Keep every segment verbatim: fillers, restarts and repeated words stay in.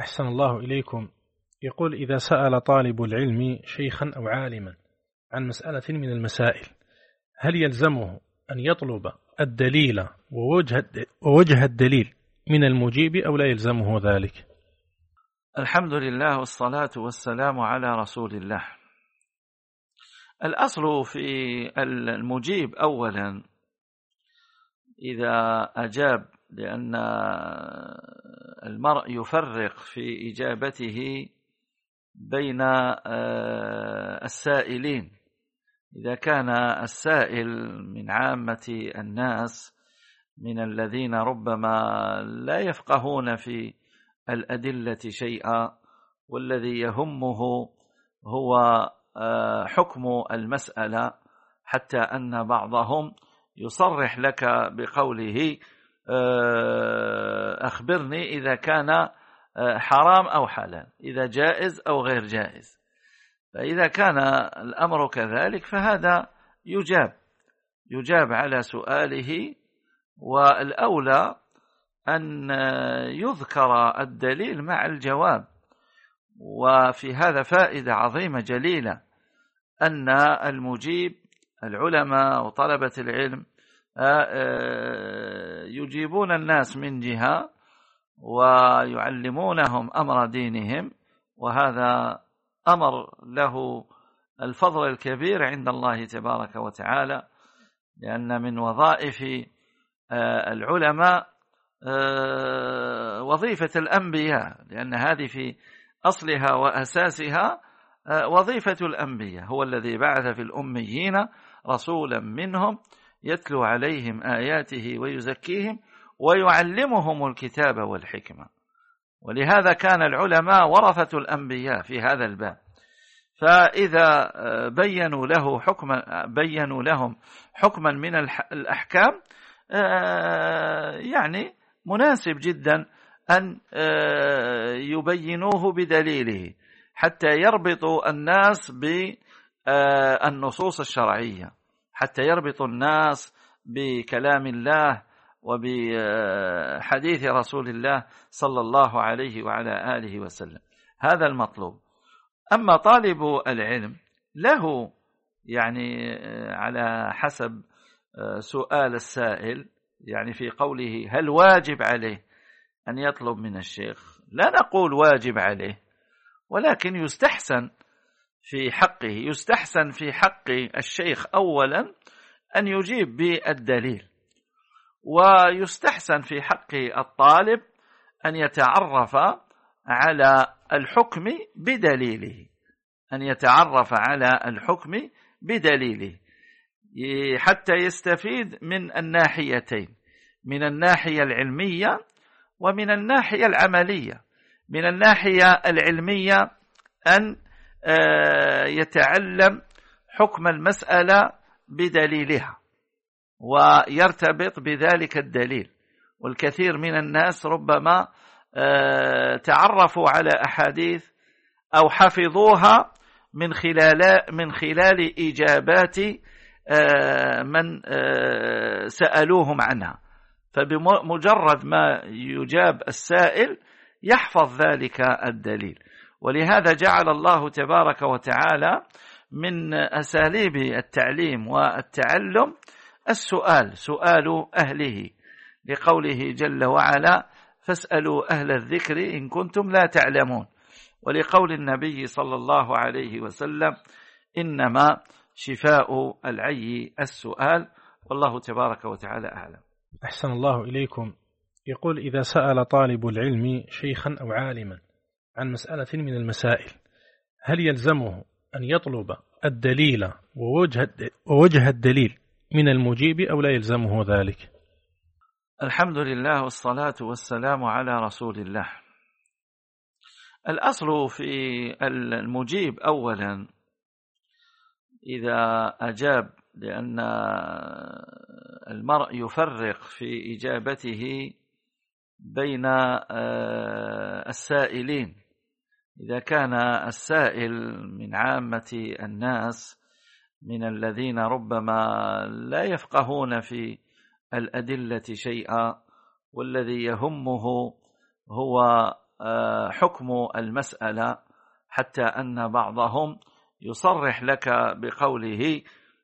أحسن الله إليكم. يقول: إذا سأل طالب العلم شيخا أو عالما عن مسألة من المسائل، هل يلزمه أن يطلب الدليل ووجه ووجه الدليل من المجيب أو لا يلزمه ذلك؟ الحمد لله والصلاة والسلام على رسول الله. الأصل في المجيب أولا إذا أجاب، لأن المرء يفرق في إجابته بين السائلين. إذا كان السائل من عامة الناس، من الذين ربما لا يفقهون في الأدلة شيئا، والذي يهمه هو حكم المسألة، حتى أن بعضهم يصرح لك بقوله: أخبرني إذا كان حرام أو حلال، إذا جائز أو غير جائز. فإذا كان الأمر كذلك فهذا يجاب يجاب على سؤاله، والأولى أن يذكر الدليل مع الجواب. وفي هذا فائدة عظيمة جليلة، أن المجيب العلماء وطلبة العلم يجيبون الناس من جهة ويعلمونهم أمر دينهم، وهذا أمر له الفضل الكبير عند الله تبارك وتعالى، لأن من وظائف العلماء وظيفة الأنبياء، لأن هذه في أصلها وأساسها وظيفة الأنبياء. هو الذي بعث في الأميين رسولا منهم يتلو عليهم آياته ويزكيهم ويعلمهم الكتاب والحكمة. ولهذا كان العلماء ورثة الأنبياء في هذا الباب. فإذا بينوا له حكما بينوا لهم حكما من الأحكام، يعني مناسب جدا أن يبينوه بدليله، حتى يربطوا الناس بالنصوص الشرعية، حتى يربطوا الناس بكلام الله وبحديث رسول الله صلى الله عليه وعلى آله وسلم. هذا المطلوب. أما طالب العلم له يعني على حسب سؤال السائل، يعني في قوله هل واجب عليه أن يطلب من الشيخ، لا نقول واجب عليه، ولكن يستحسن في حقه يستحسن في حق الشيخ أولا أن يجيب بالدليل، ويستحسن في حق الطالب أن يتعرف على الحكم بدليله أن يتعرف على الحكم بدليله حتى يستفيد من الناحيتين، من الناحية العلمية ومن الناحية العملية. من الناحية العلمية أن يتعلم حكم المسألة بدليلها ويرتبط بذلك الدليل. والكثير من الناس ربما تعرفوا على أحاديث أو حفظوها من خلال من خلال إجابات من سألوهم عنها، فبمجرد ما يجاب السائل يحفظ ذلك الدليل. ولهذا جعل الله تبارك وتعالى من أساليب التعليم والتعلم السؤال، سؤال أهله، لقوله جل وعلا: فاسألوا أهل الذكر إن كنتم لا تعلمون، ولقول النبي صلى الله عليه وسلم: إنما شفاء العي السؤال. والله تبارك وتعالى أعلم. أحسن الله إليكم. يقول: إذا سأل طالب العلم شيخا أو عالما عن مسألة من المسائل، هل يلزمه أن يطلب الدليل ووجه ووجه الدليل من المجيب أو لا يلزمه ذلك؟ الحمد لله والصلاة والسلام على رسول الله. الأصل في المجيب أولا إذا أجاب، لأن المرء يفرق في إجابته بين السائلين. إذا كان السائل من عامة الناس، من الذين ربما لا يفقهون في الأدلة شيئا، والذي يهمه هو حكم المسألة، حتى أن بعضهم يصرح لك بقوله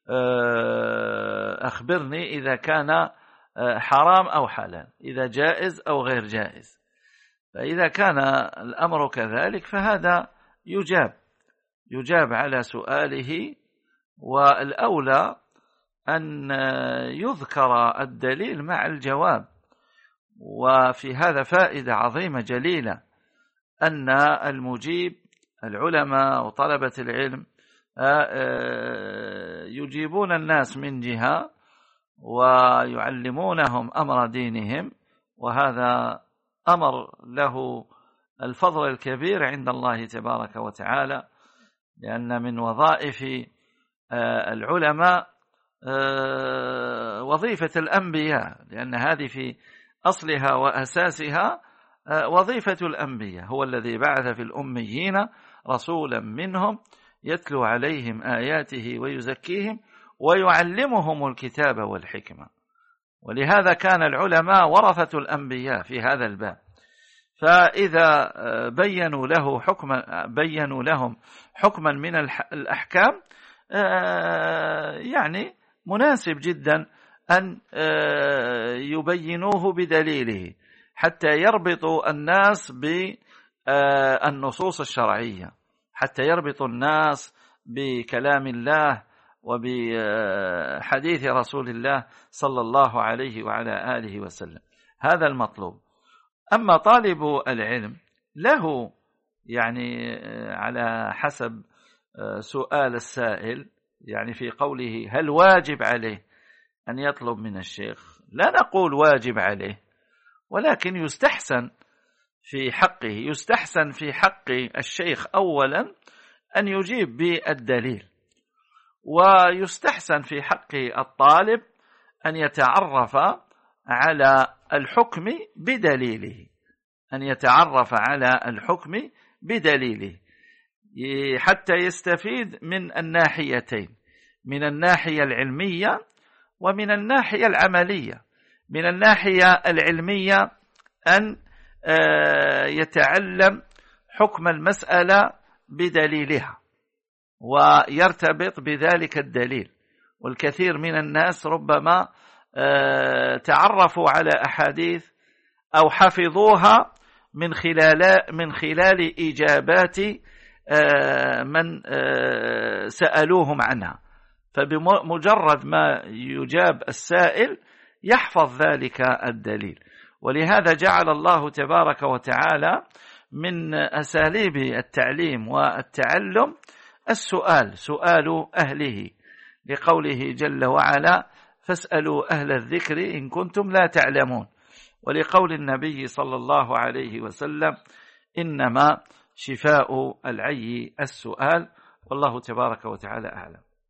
أخبرني إذا كان حرام أو حلال، إذا جائز أو غير جائز. فإذا كان الأمر كذلك فهذا يجاب يجاب على سؤاله، والأولى أن يذكر الدليل مع الجواب. وفي هذا فائدة عظيمة جليلة، أن المجيب العلماء وطلبة العلم يجيبون الناس من جهة ويعلمونهم أمر دينهم، وهذا أمر له الفضل الكبير عند الله تبارك وتعالى، لأن من وظائف العلماء وظيفة الأنبياء، لأن هذه في أصلها وأساسها وظيفة الأنبياء. هو الذي بعث في الأميين رسولا منهم يتلو عليهم آياته ويزكيهم ويعلمهم الكتاب والحكمة. ولهذا كان العلماء ورثة الأنبياء في هذا الباب. فإذا بينوا له حكما بينوا لهم حكما من الأحكام، يعني مناسب جدا أن يبينوه بدليله، حتى يربطوا الناس بالنصوص الشرعية، حتى يربطوا الناس بكلام الله وبحديث رسول الله صلى الله عليه وعلى آله وسلم. هذا المطلوب. أما طالب العلم له يعني على حسب سؤال السائل، يعني في قوله هل واجب عليه أن يطلب من الشيخ، لا نقول واجب عليه، ولكن يستحسن في حقه يستحسن في حق الشيخ أولا أن يجيب بالدليل، ويستحسن في حق الطالب أن يتعرف على الحكم بدليله أن يتعرف على الحكم بدليله حتى يستفيد من الناحيتين، من الناحية العلمية ومن الناحية العملية. من الناحية العلمية أن يتعلم حكم المسألة بدليلها ويرتبط بذلك الدليل. والكثير من الناس ربما تعرفوا على أحاديث أو حفظوها من خلال من خلال إجابات من سألوهم عنها، فبمجرد ما يجاب السائل يحفظ ذلك الدليل. ولهذا جعل الله تبارك وتعالى من أساليب التعليم والتعلم السؤال، سؤال أهله، لقوله جل وعلا فاسألوا أهل الذكر إن كنتم لا تعلمون، ولقول النبي صلى الله عليه وسلم إنما شفاء العي السؤال. والله تبارك وتعالى أعلم.